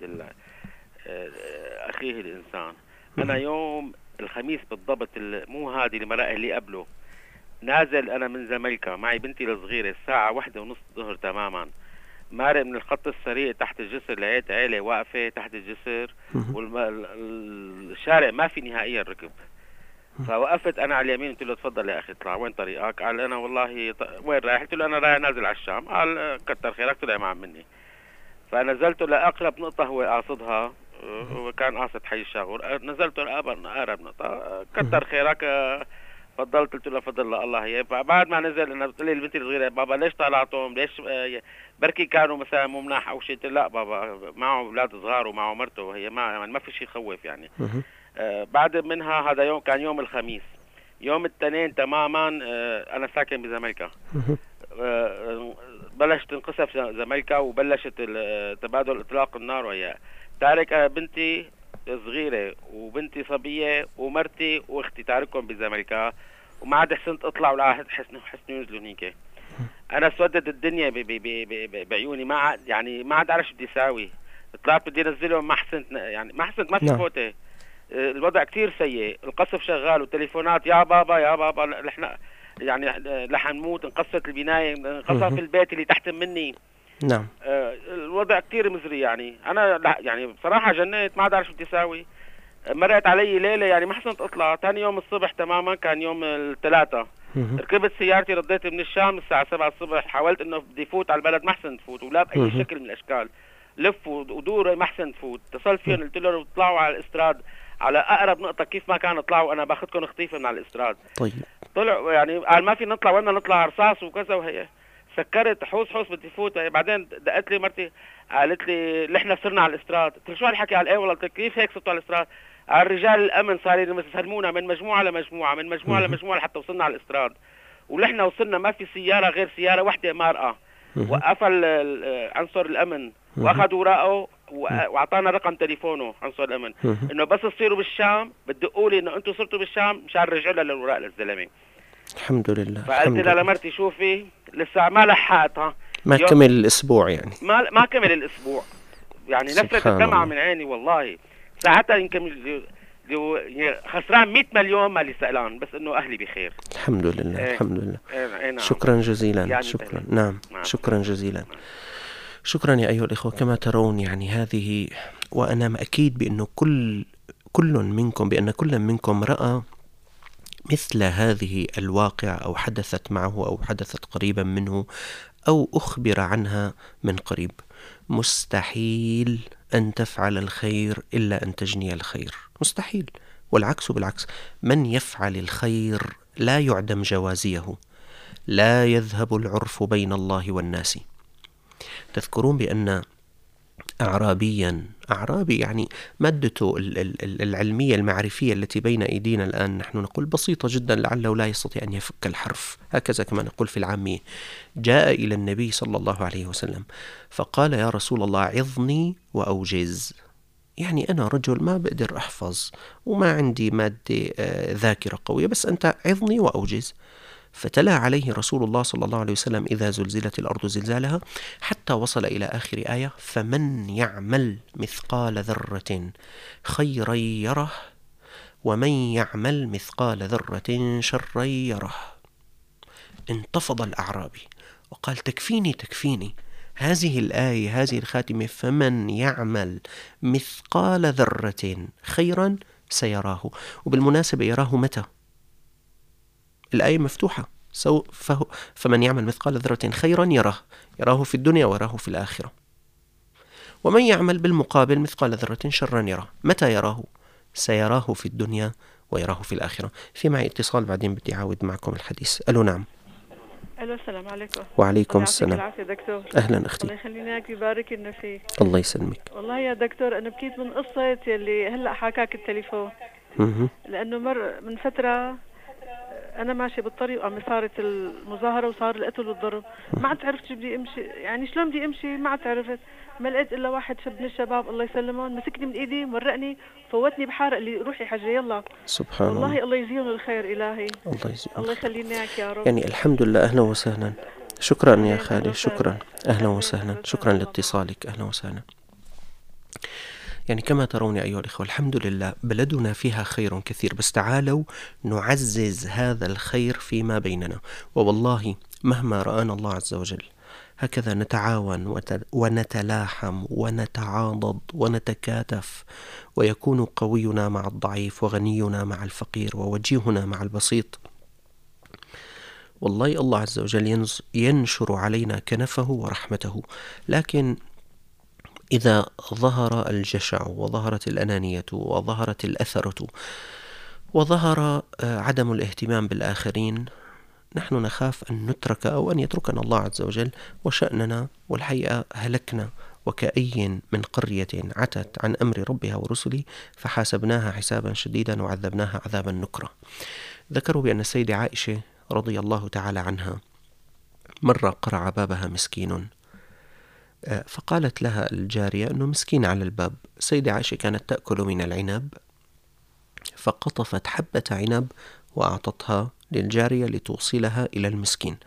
[SPEAKER 7] أخيه الإنسان. أنا يوم الخميس بالضبط، مو هذه المرأة اللي قبله، نازل أنا من زميلكا معي بنتي الصغيرة الساعة 1:30 الظهر تماما، مارق من الخط السريع تحت الجسر، لقيت عيلة واقفة تحت الجسر والشارع ما في نهائيا ركب. فوقفت أنا على اليمين، قلت له تفضل يا أخي اطلع، وين طريقك؟ قال أنا والله وين رايح؟ قلت له أنا رايح نازل على الشام. قال كتر خيرك، طلع معه مني. فنزلت لأقرب نقطة هو قاصدها، وكان قاصد حي الشاغور، نزلت لأقرب نقطة، كتر خيرك فضلت. قلت له فضل الله هي. بعد ما نزل انا قلت لي البنت الصغيره بابا ليش طلعتهم؟ ليش بركي كانوا مثلا مو مناح او شيء؟ لا بابا معه اولاد صغار ومعه مرته، وهي ما في شيء يخوف يعني. بعد منها هذا يوم كان يوم الخميس. يوم الاثنين تماما انا ساكن بزميلكا، بلشت تنقصف زميلكا وبلشت تبادل اطلاق النار وياه. تارك بنتي صغيرة وبنتي صبية ومرتي واختي، تاركهم بزميلكا، وما عاد حسنت اطلع ولا حسن ينزلوا هنيك. انا سودت الدنيا بعيوني، ما عاد يعني ما عاد اعرف شو بدي اساوي. طلعت بدي انزلهم، ما حسنت يعني ما في فوتة. الوضع كتير سيء، القصف شغال والتليفونات يا بابا يا بابا احنا يعني رح نموت، انقصت البناية، انقصف البيت اللي تحت مني.
[SPEAKER 4] نعم.
[SPEAKER 7] الوضع كتير مزري يعني. انا يعني بصراحة جنيت، ما عاد اعرف شو بدي اساوي. مرقت علي ليلة يعني ما حسنت اطلع. ثاني يوم الصبح تماما كان يوم الثلاثاء، ركبت سيارتي رديت من الشام الساعة 7 الصبح، حاولت انه بدي فوت على البلد، ما حسنت فوت ولا بأي شكل من الاشكال، لف ودور ما حسنت فوت. اتصلت فيهم قلت لهم اطلعوا على الاستراد، على اقرب نقطة كيف ما كان اطلعوا، انا باخذكم اختيفة من على الاستراد.
[SPEAKER 4] طيب
[SPEAKER 7] طلعوا يعني قال ما في نطلع، وين نطلع رصاص وكذا، وهي سكرت حوس بدي فوت. بعدين دقت لي مرتي قالت لي نحن صرنا على الاستراد. قلت له شو هالحكي؟ قال ايه والله. قلت كيف هيك صرتوا على الاستراد؟ قال رجال الامن صاروا يسلمونا من مجموعه لمجموعه، من مجموعه لمجموعه لحتى وصلنا على الاستراد. ونحن وصلنا ما في سياره غير سياره واحده مارقه. وقفل عنصر الامن واخذوا وراءه واعطانا رقم تليفونه عنصر الامن، انه بس تصيروا بالشام بتدقوا لي انه انتم صرتوا بالشام مشان رجعوا للوراء للزلمه.
[SPEAKER 4] الحمد لله.
[SPEAKER 7] فقلت لها لمرتي شوفي لسه ما لحقتها،
[SPEAKER 4] ما كمل الاسبوع يعني،
[SPEAKER 7] ما كمل الاسبوع يعني. نفرت الدمعه من عيني والله. ساعتها يمكن خسران 100 مليون مالي سألان، بس انه اهلي بخير
[SPEAKER 4] الحمد لله. الحمد لله.
[SPEAKER 7] نعم.
[SPEAKER 4] شكرا جزيلا يعني
[SPEAKER 7] شكرا.
[SPEAKER 4] نعم. شكرا جزيلا. شكرا يا أيها الإخوة. كما ترون يعني هذه، وأنا أكيد بأنه كل منكم رأى مثل هذه الواقع، أو حدثت معه أو حدثت قريبا منه أو أخبر عنها من قريب. مستحيل أن تفعل الخير إلا أن تجني الخير، مستحيل. والعكس بالعكس، من يفعل الخير لا يعدم جوازيه، لا يذهب العرف بين الله والناس. تذكرون بأن أعرابي يعني مادته العلمية المعرفية التي بين أيدينا الآن نحن نقول بسيطة جدا، لعله لا يستطيع أن يفك الحرف، هكذا كما نقول في العامية. جاء إلى النبي صلى الله عليه وسلم فقال: يا رسول الله عظني وأوجز. يعني أنا رجل ما بقدر أحفظ وما عندي مادة ذاكرة قوية، بس أنت عظني وأوجز. فتلا عليه رسول الله صلى الله عليه وسلم: إذا زلزلت الأرض زلزالها، حتى وصل إلى آخر آية: فمن يعمل مثقال ذرة خيرا يره ومن يعمل مثقال ذرة شرا يره. انتفض الأعرابي وقال: تكفيني هذه الآية، هذه الخاتمة، فمن يعمل مثقال ذرة خيرا سيراه. وبالمناسبة يراه متى؟ الآية مفتوحة، فمن يعمل مثقال ذرة خيرا يراه في الدنيا ويراه في الآخرة. ومن يعمل بالمقابل مثقال ذرة شرا يراه. متى يراه؟ سيراه في الدنيا ويراه في الآخرة. في معي اتصال، بعدين بدي أعود معكم الحديث. ألو نعم.
[SPEAKER 8] ألو السلام عليكم.
[SPEAKER 4] وعليكم السلام.
[SPEAKER 8] العافية دكتور.
[SPEAKER 4] أهلا أختي.
[SPEAKER 8] الله يخليني إياك ويبارك لنا فيك.
[SPEAKER 4] الله يسلمك.
[SPEAKER 8] والله يا دكتور أنا بكيت من قصة يلي هلأ حكاك التليفون. لأنه مر من فترة أنا ماشي بالطريق وعم صارت المظاهرة وصار القتل والضرب، ما عاد عرفت شو بدي أمشي، يعني شلون بدي أمشي ما عاد عرفت. ما لقيت إلا واحد شاب من الشباب الله يسلمون مسكني من إيدي مرقني فوتني بحارة اللي روحي حجة يلا.
[SPEAKER 4] سبحان الله.
[SPEAKER 8] والله الله يجزيهم الخير إلهي.
[SPEAKER 4] الله يجزيهم.
[SPEAKER 8] الله يخلينا إياك يا رب.
[SPEAKER 4] يعني الحمد لله. أهلا وسهلا. شكرا يا خالي. شكرا. أهلا وسهلا. شكرا لاتصالك. أهلا وسهلا. يعني كما ترون أيها الإخوة، الحمد لله بلدنا فيها خير كثير، بس تعالوا نعزز هذا الخير فيما بيننا. ووالله مهما رآنا الله عز وجل هكذا نتعاون ونتلاحم ونتعاضد ونتكاتف، ويكون قوينا مع الضعيف وغنينا مع الفقير ووجيهنا مع البسيط. والله الله عز وجل ينشر علينا كنفه ورحمته. لكن إذا ظهر الجشع وظهرت الأنانية وظهرت الأثرة وظهر عدم الاهتمام بالآخرين، نحن نخاف أن نترك أو أن يتركنا الله عز وجل وشأننا، والحقيقة هلكنا. وكأي من قرية عتت عن أمر ربها ورسله فحاسبناها حسابا شديدا وعذبناها عذابا نكرا. ذكروا بأن السيدة عائشة رضي الله تعالى عنها مرة قرع بابها مسكين، فقالت لها الجارية أنه مسكين على الباب. السيدة عائشة كانت تأكل من العنب، فقطفت حبة عنب وأعطتها للجارية لتوصلها إلى المسكين.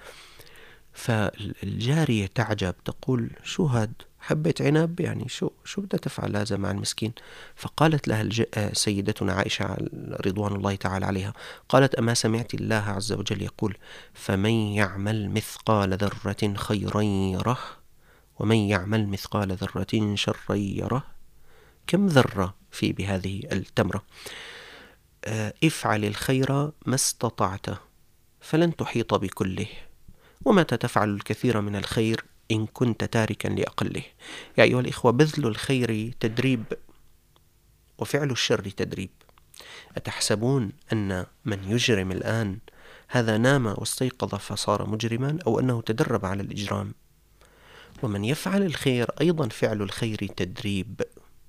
[SPEAKER 4] فالجارية تعجب تقول: شو هاد حبة عنب؟ يعني شو بدها تفعل هذا مع المسكين؟ فقالت لها سيدتنا عائشة رضوان الله تعالى عليها، قالت: أما سمعت الله عز وجل يقول: فمن يعمل مثقال ذرة خيرا يره ومن يعمل مثقال ذرة شرا يره. كم ذرة في بهذه التمرة؟ افعل الخير ما استطعت فلن تحيط بكله، ومتى تفعل الكثير من الخير إن كنت تاركا لأقله. يا أيها الإخوة، بذل الخير تدريب وفعل الشر تدريب. أتحسبون أن من يجرم الآن هذا نام واستيقظ فصار مجرما، أو أنه تدرب على الإجرام؟ ومن يفعل الخير أيضا فعل الخير تدريب.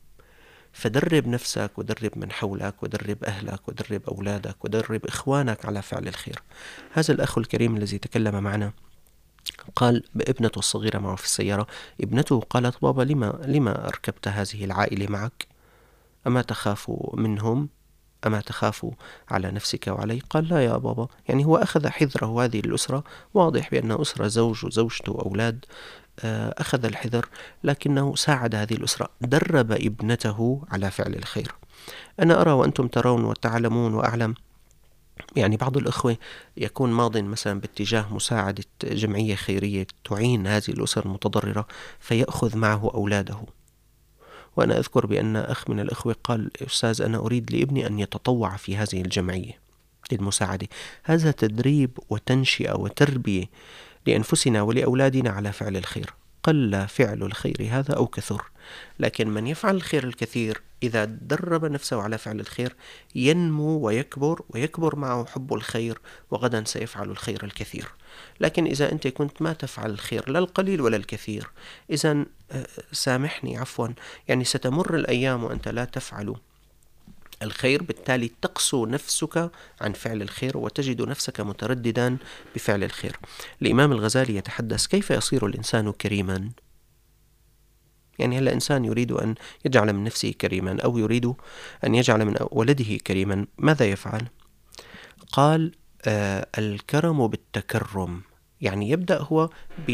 [SPEAKER 4] فدرب نفسك ودرب من حولك ودرب أهلك ودرب أولادك ودرب إخوانك على فعل الخير. هذا الأخ الكريم الذي تكلم معنا قال بابنته الصغيرة معه في السيارة، ابنته قالت: بابا لما أركبت هذه العائلة معك؟ أما تخاف منهم؟ أما تخاف على نفسك وعلي؟ قال: لا يا بابا. يعني هو أخذ حذره. هذه الأسرة واضح بأنها أسرة زوج وزوجته وأولاد، أخذ الحذر، لكنه ساعد هذه الأسرة، درب ابنته على فعل الخير. أنا أرى وأنتم ترون وتعلمون وأعلم، يعني بعض الأخوة يكون ماضٍ مثلا باتجاه مساعدة جمعية خيرية تعين هذه الأسر المتضررة، فيأخذ معه أولاده. وأنا أذكر بأن أخ من الأخوة قال: أستاذ أنا أريد لابني أن يتطوع في هذه الجمعية للمساعدة. هذا تدريب وتنشئة وتربية لأنفسنا ولأولادنا على فعل الخير. قل فعل الخير هذا أو كثر. لكن من يفعل الخير الكثير إذا درب نفسه على فعل الخير ينمو ويكبر معه حب الخير، وغدا سيفعل الخير الكثير. لكن إذا أنت كنت ما تفعل الخير لا القليل ولا الكثير، إذن سامحني عفوا، يعني ستمر الأيام وأنت لا تفعل الخير، بالتالي تقسو نفسك عن فعل الخير وتجد نفسك مترددا بفعل الخير. الإمام الغزالي يتحدث كيف يصير الإنسان كريما. يعني هلا إنسان يريد أن يجعل من نفسه كريما أو يريد أن يجعل من ولده كريما، ماذا يفعل؟ قال الكرم بالتكرم. يعني يبدأ هو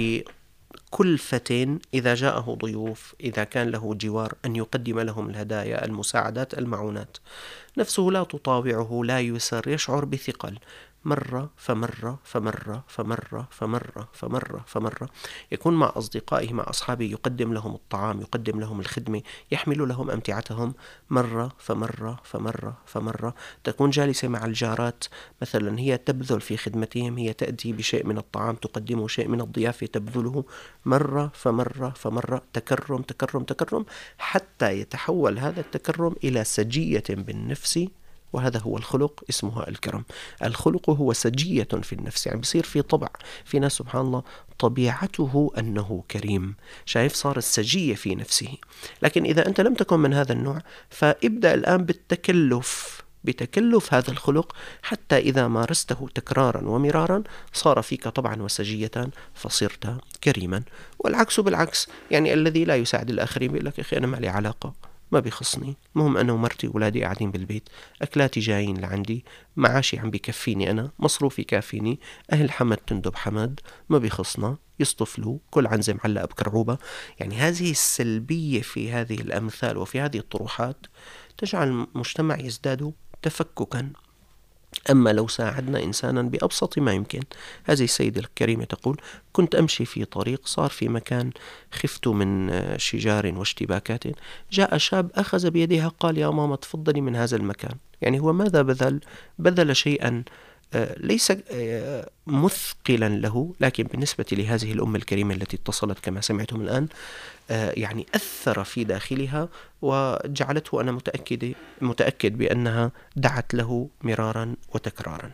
[SPEAKER 4] بكلفة إذا جاءه ضيوف، إذا كان له جوار، أن يقدم لهم الهدايا، المساعدات، المعونات. نفسه لا تطاوعه، لا يسر، يشعر بثقل. مرة فمرة فمرة فمرة فمرة فمرة فمرة يكون مع أصدقائه مع أصحابه، يقدم لهم الطعام، يقدم لهم الخدمة، يحمل لهم أمتعتهم مرة فمرة فمرة فمرة. تكون جالسة مع الجارات مثلا، هي تبذل في خدمتهم، هي تأتي بشيء من الطعام تقدمه، شيء من الضيافة تبذله، مرة فمرة فمرة، تكرم تكرم تكرم، حتى يتحول هذا التكرم إلى سجية بالنفس، وهذا هو الخلق، اسمها الكرم. الخلق هو سجية في النفس، يعني بصير في طبع. في ناس سبحان الله طبيعته أنه كريم، شايف، صار السجية في نفسه. لكن إذا أنت لم تكن من هذا النوع فابدأ الآن بتكلف هذا الخلق، حتى إذا مارسته تكرارا ومرارا صار فيك طبعا وسجية فصرت كريما. والعكس بالعكس، يعني الذي لا يساعد الآخرين بيقول لك أخي أنا ما لي علاقة، ما بيخصني، مهم أنا ومرتي وولادي قاعدين بالبيت، أكلاتي جايين لعندي، معاشي عم بيكفيني، أنا مصروفي كافيني، أهل حمد تندب حمد، ما بيخصنا، يصطفلوا كل عنزة معلقة بكرعوبة. يعني هذه السلبية في هذه الأمثال وفي هذه الطروحات تجعل المجتمع يزداد تفككا. أما لو ساعدنا إنسانا بأبسط ما يمكن. هذه السيدة الكريمة تقول: كنت أمشي في طريق، صار في مكان خفت من شجار واشتباكات، جاء شاب أخذ بيدها قال: يا ماما تفضلي من هذا المكان. يعني هو ماذا بذل شيئا ليس مثقلا له، لكن بالنسبة لهذه الأم الكريمة التي اتصلت كما سمعتم الآن يعني أثر في داخلها وجعلته أنا متأكد بأنها دعت له مرارا وتكرارا.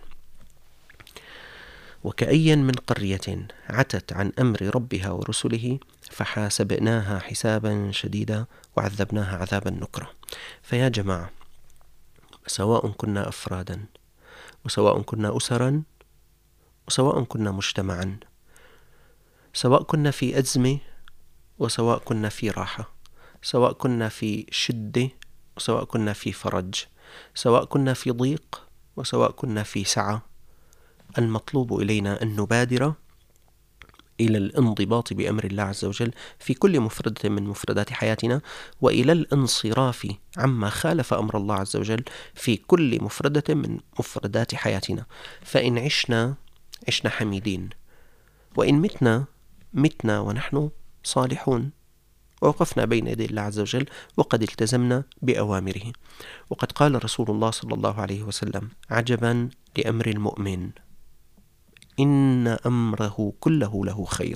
[SPEAKER 4] وكأي من قرية عتت عن أمر ربها ورسله فحاسبناها حسابا شديدا وعذبناها عذابا نكرا. فيا جماعة، سواء كنا أفرادا، وسواء كنا أسرا، وسواء كنا مجتمعا، سواء كنا في أزمة وسواء كنا في راحة، سواء كنا في شدة وسواء كنا في فرج، سواء كنا في ضيق وسواء كنا في سعة، المطلوب إلينا أن نبادر إلى الانضباط بأمر الله عز وجل في كل مفردة من مفردات حياتنا، وإلى الانصراف عما خالف أمر الله عز وجل في كل مفردة من مفردات حياتنا. فإن عشنا حميدين، وإن متنا ونحن صالحون، ووقفنا بين يدي الله عز وجل وقد التزمنا بأوامره. وقد قال رسول الله صلى الله عليه وسلم: عجبا لأمر المؤمن، إن أمره كله له خير.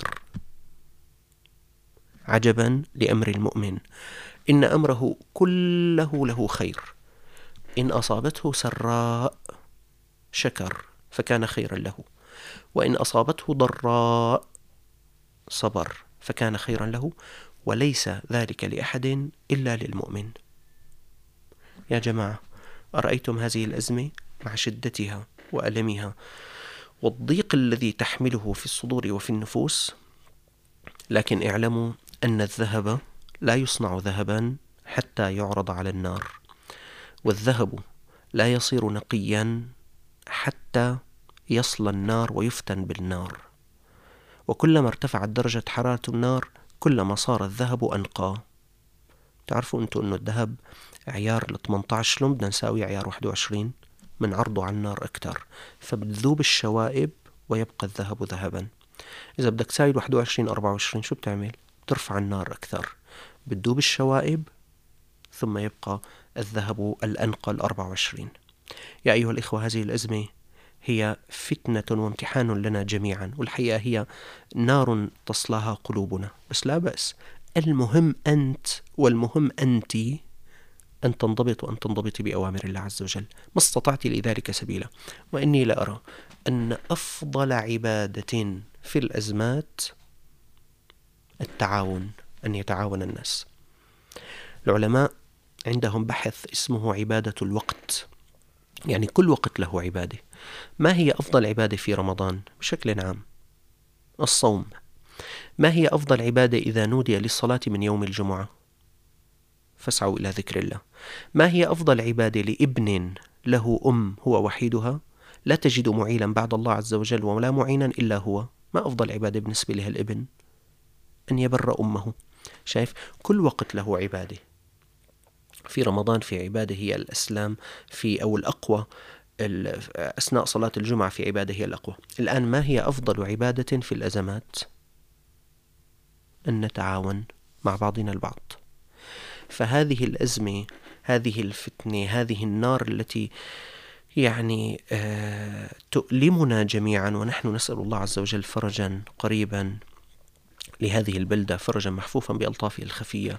[SPEAKER 4] عجبا لأمر المؤمن، إن أمره كله له خير. إن أصابته سراء شكر فكان خيرا له، وإن أصابته ضراء صبر فكان خيرا له، وليس ذلك لأحد إلا للمؤمن. يا جماعة، أرأيتم هذه الأزمة مع شدتها وألمها والضيق الذي تحمله في الصدور وفي النفوس؟ لكن اعلموا أن الذهب لا يصنع ذهبا حتى يعرض على النار، والذهب لا يصير نقيا حتى يصل النار ويفتن بالنار. وكلما ارتفعت درجة حرارة النار كلما صار الذهب أنقى. تعرفوا أنتوا أنه الذهب عيار 18، لو بدنا نساوي عيار 21 من عرضه على النار أكتر، فبتذوب الشوائب ويبقى الذهب ذهبا. إذا بدك تساوي 21 24 شو بتعمل؟ ترفع النار أكثر، بتذوب الشوائب ثم يبقى الذهب الأنقى 24. يا أيها الإخوة، هذه الأزمة هي فتنة وامتحان لنا جميعا، والحقيقة هي نار تصلاها قلوبنا، بس لا بأس. المهم أنت والمهم أنت أن تنضبط وأن تنضبطي بأوامر الله عز وجل ما استطعت لذلك سبيلا. وإني لأرى أن أفضل عبادة في الأزمات التعاون، أن يتعاون الناس. العلماء عندهم بحث اسمه عبادة الوقت، يعني كل وقت له عبادة. ما هي أفضل عبادة في رمضان؟ بشكل عام الصوم. ما هي أفضل عبادة إذا نودي للصلاة من يوم الجمعة؟ فاسعوا إلى ذكر الله. ما هي أفضل عبادة لابن له هو وحيدها لا تجد معيلا بعد الله عز وجل ولا معينا إلا هو؟ ما أفضل عبادة بالنسبة لها الابن؟ أن يبر أمه. شايف؟ كل وقت له عبادة. في رمضان في عبادة هي الأسلام أو الأقوى، أثناء صلاة الجمعة في عبادة هي الأقوى. الآن ما هي أفضل عبادة في الأزمات؟ أن نتعاون مع بعضنا البعض. فهذه الأزمة، هذه الفتنة، هذه النار التي يعني تؤلمنا جميعا، ونحن نسأل الله عز وجل فرجا قريبا لهذه البلدة، فرجا محفوفا بألطافه الخفية،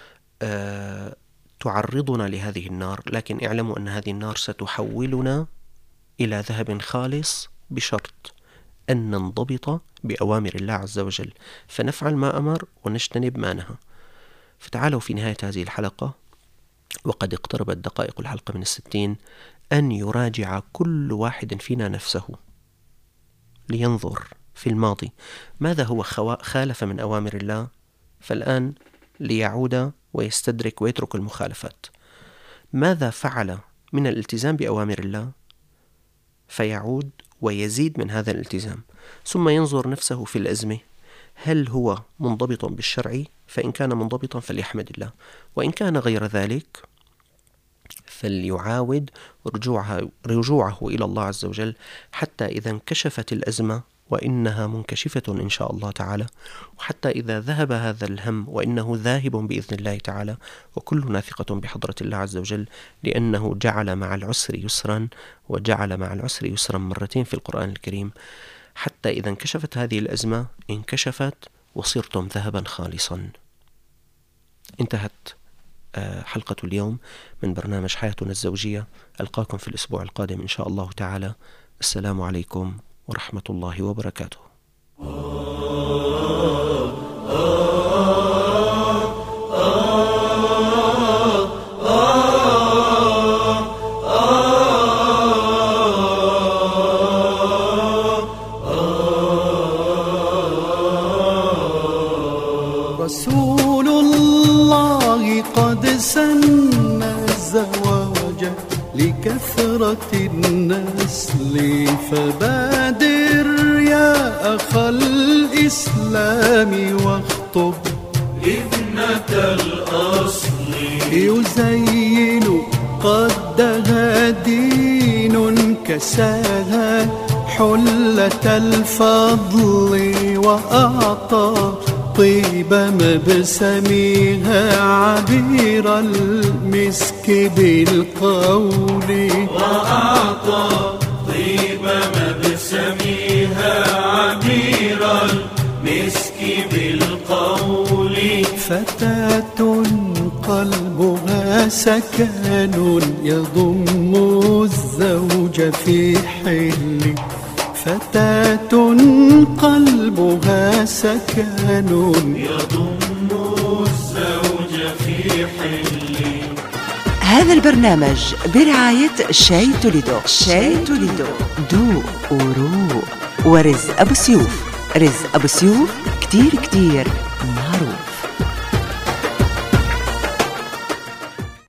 [SPEAKER 4] تعرضنا لهذه النار. لكن اعلموا أن هذه النار ستحولنا إلى ذهب خالص بشرط أن ننضبط بأوامر الله عز وجل، فنفعل ما أمر ونجتنب ما نهى. فتعالوا في نهاية هذه الحلقة، وقد اقتربت دقائق الحلقة من 60، أن يراجع كل واحد فينا نفسه لينظر في الماضي ماذا هو خالف من أوامر الله، فالآن ليعود ويستدرك ويترك المخالفات. ماذا فعل من الالتزام بأوامر الله فيعود ويزيد من هذا الالتزام، ثم ينظر نفسه في الأزمة، هل هو منضبط بالشرع؟ فإن كان منضبطا فليحمد الله، وإن كان غير ذلك فليعاود رجوعه إلى الله عز وجل، حتى إذا انكشفت الأزمة، وإنها منكشفة إن شاء الله تعالى، وحتى إذا ذهب هذا الهم، وإنه ذاهب بإذن الله تعالى، وكلنا ثقة بحضرة الله عز وجل، لأنه جعل مع العسر يسرا، وجعل مع العسر يسرا مرتين في القرآن الكريم. حتى إذا انكشفت هذه الأزمة انكشفت وصرتم ذهبا خالصا. انتهت حلقة اليوم من برنامج حياتنا الزوجية. ألقاكم في الأسبوع القادم إن شاء الله تعالى. السلام عليكم ورحمة الله وبركاته.
[SPEAKER 1] رسول الله قد سن الزواج لكثرة النسل، فبادر يا أخ الإسلام واخطب
[SPEAKER 2] ابنة الأصل،
[SPEAKER 1] يزين قدها دين كساها حلة الفضل، وأعطى طيب مبسمها عبير المسك بالقول،
[SPEAKER 2] وأعطى طيب مبسمها عبير المسك بالقول.
[SPEAKER 1] فتاة قلبها سكن يضم الزوج في حل، فتاة قلبها سكن
[SPEAKER 2] يضم الزوج في حل.
[SPEAKER 3] هذا البرنامج برعاية شاي توليدو. شاي توليدو، دوق وروق. ورزق أبو سيوف. رزق أبو سيوف كتير